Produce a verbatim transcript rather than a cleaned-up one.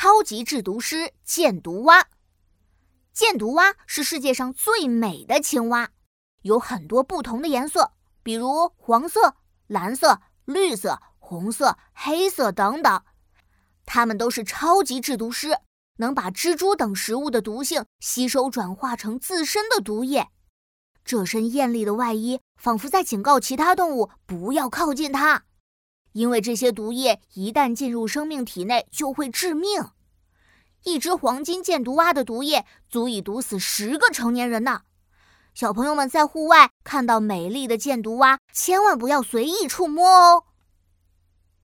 超级制毒师箭毒蛙。箭毒蛙是世界上最美的青蛙，有很多不同的颜色，比如黄色、蓝色、绿色、红色、黑色等等。它们都是超级制毒师，能把蜘蛛等食物的毒性吸收转化成自身的毒液。这身艳丽的外衣仿佛在警告其他动物不要靠近它，因为这些毒液一旦进入生命体内就会致命。一只黄金箭毒蛙的毒液足以毒死十个成年人呢。小朋友们在户外看到美丽的箭毒蛙，千万不要随意触摸哦。